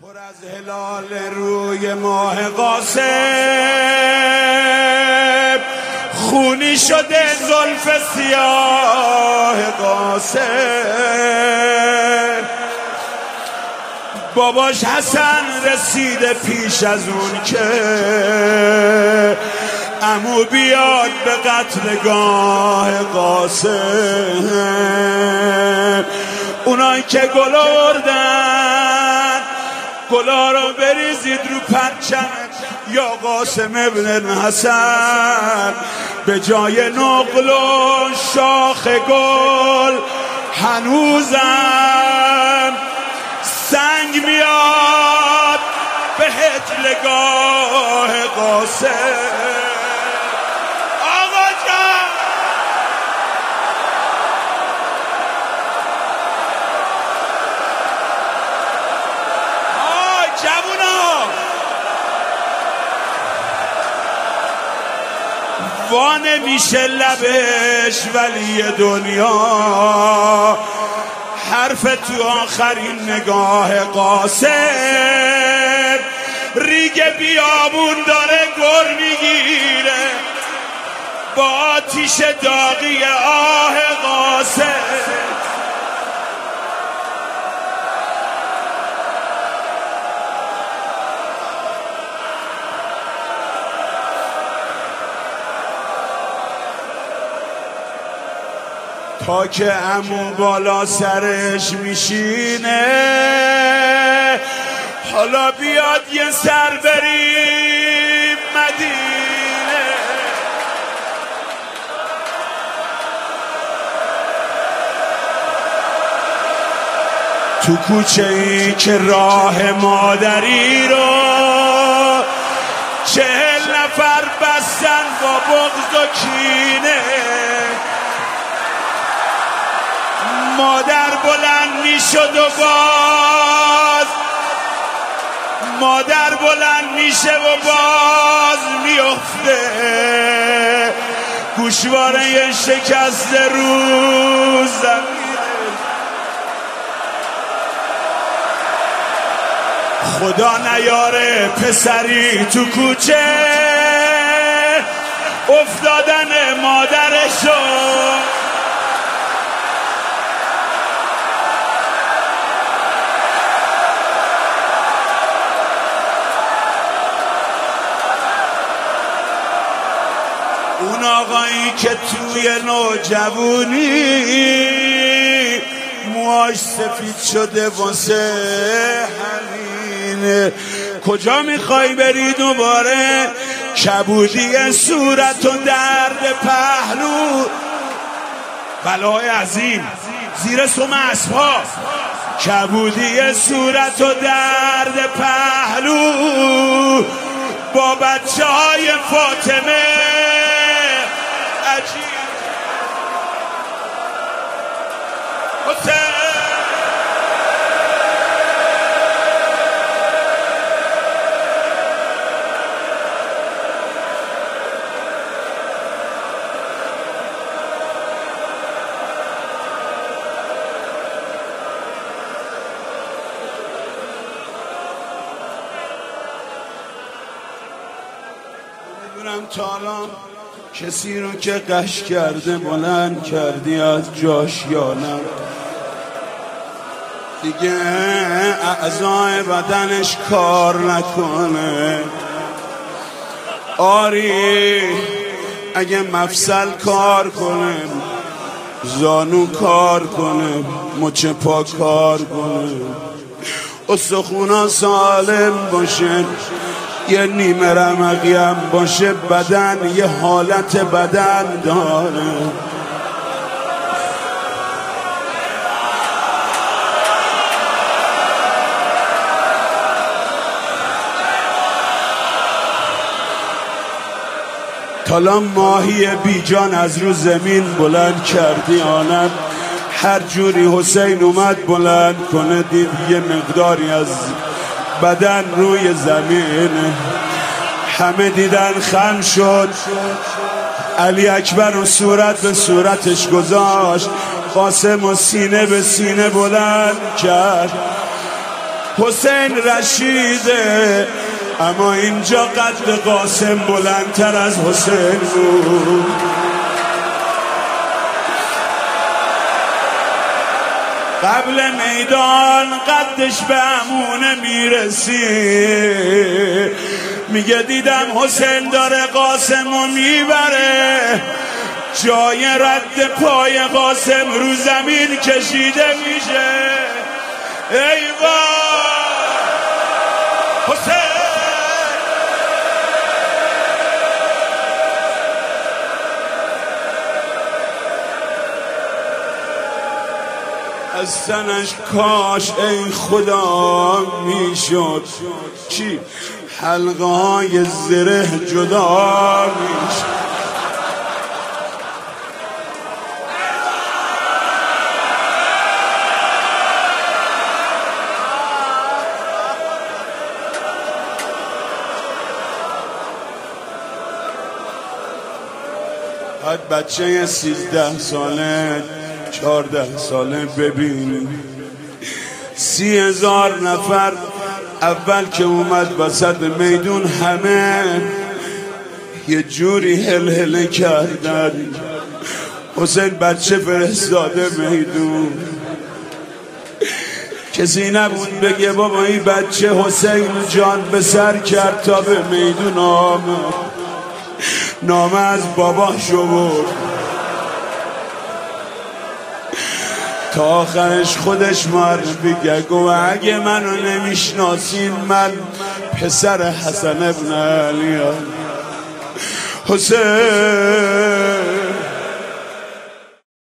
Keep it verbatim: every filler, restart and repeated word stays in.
پر از هلال روی ماه قاسم، خونی شده زلف سیاه قاسم. باباش حسن رسیده پیش از اون که عمو بیاد به قتلگاه قاسم. اونایی که گل آوردن گلا رو بریزید رو پرچم یا قاسم ابن حسن. به جای نقل و شاخ گل هنوزم سنگ میاد به هجلگاه قاسم. وانه میشه لبش ولی دنیا حرف تو آخرین نگاه قاسم. ریگ بیابون داره گر میگیره با آتیش داغی آه قاسم. تا که عمو بالا سرش میشینه حالا بیاد یه سر بریم مدینه. تو کوچه ای که راه مادری رو چهل نفر بستن با بغض و کینه. مادر بلند میشد و باز مادر بلند میشه و باز میفته. گوشواره شکست رو زمینه. خدا نیاره پسری تو کوچه افتادن مادرشو. اون آقایی که توی نوجوانی موهاش سفید شده واسه همینه. کجا میخوای بری دوباره؟ کبودی صورت و درد پهلو، بلای عظیم زیر سم اسب‌ها. کبودی صورت و درد پهلو با بچه های فاطمه عجیب. حسین میدونم تا الان کسی رو که قش کرده بلند کردی از جاش یا نه. دیگه اعضای بدنش کار نکنه. آری اگه مفصل کار کنه، زانو کار کنه، مچ پا کار کنه، استخونا سالم باشه، یه نیمه رمقی هم باشه، بدن یه حالت بدن داره. تالا ماهی بیجان از رو زمین بلند کردی آنم. هر جوری حسین اومد بلند کنه دید یه مقداری از بدن روی زمین. همه دیدن خم شد. علی اکبر و صورت به صورتش گذاشت. قاسم و سینه به سینه بلند کرد. حسین رشیده، اما اینجا قد قاسم بلندتر از حسین بود. قبل میدان قدش به امونه میرسی، میگه دیدم حسین داره قاسمو میبره، جای رد پای قاسم رو زمین کشیده میشه. ای وای حسین، از تنش کاش ای خدا میشد چی حلقه های زره جدا میشد. بعد بچه سیزده ساله چهارده ساله ببین، سی هزار نفر اول که اومد وسط میدون همه یه جوری هل هله کردن. حسین بچه فرستاده میدون، کسی نبود بگه بابا این بچه حسین جان به سر کرد تا به میدون آمد. نامه از باباش بود تا آخرش خودش معرفی کرد، گو اگه منو نمیشناسین من پسر حسن ابن علی حسین.